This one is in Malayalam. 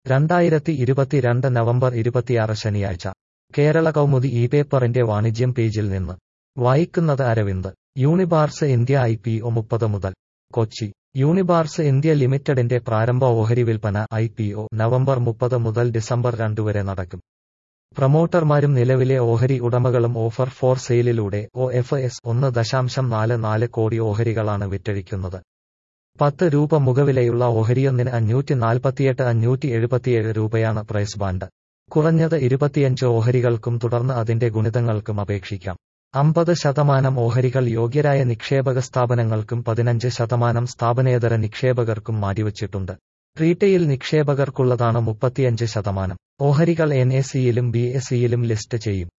2022 നവംബർ 26 ശനിയാഴ്ച കേരള കൗമുദി ഈ പേപ്പറിന്റെ വാണിജ്യം പേജിൽ നിന്ന് വായിക്കുന്നത് അരവിന്ദ്. യൂണിബാർസ് ഇന്ത്യ IPO 30 മുതൽ. കൊച്ചി. യൂണിബാർസ് ഇന്ത്യ ലിമിറ്റഡിന്റെ പ്രാരംഭ ഓഹരി വിൽപ്പന IPO നവംബർ 30 മുതൽ ഡിസംബർ 2 വരെ നടക്കും. പ്രമോട്ടർമാരും നിലവിലെ ഓഹരി ഉടമകളും ഓഫർ ഫോർ സെയിലിലൂടെ OFS 1.44 കോടി ഓഹരികളാണ് വിറ്റഴിക്കുന്നത്. 10 രൂപ മുഖവിലയുള്ള ഓഹരിയൊന്നിന് 547 രൂപയാണ് പ്രൈസ് ബാൻഡ്. കുറഞ്ഞത് 25 ഓഹരികൾക്കും തുടർന്ന് അതിന്റെ ഗുണിതങ്ങൾക്കും അപേക്ഷിക്കാം. 50% ഓഹരികൾ യോഗ്യരായ നിക്ഷേപക സ്ഥാപനങ്ങൾക്കും 15% സ്ഥാപനേതര നിക്ഷേപകർക്കും മാറ്റിവച്ചിട്ടുണ്ട്. റീറ്റെയിൽ നിക്ഷേപകർക്കുള്ളതാണ് 35%. ഓഹരികൾ NSEയിലും BSEയിലും ലിസ്റ്റ് ചെയ്യും.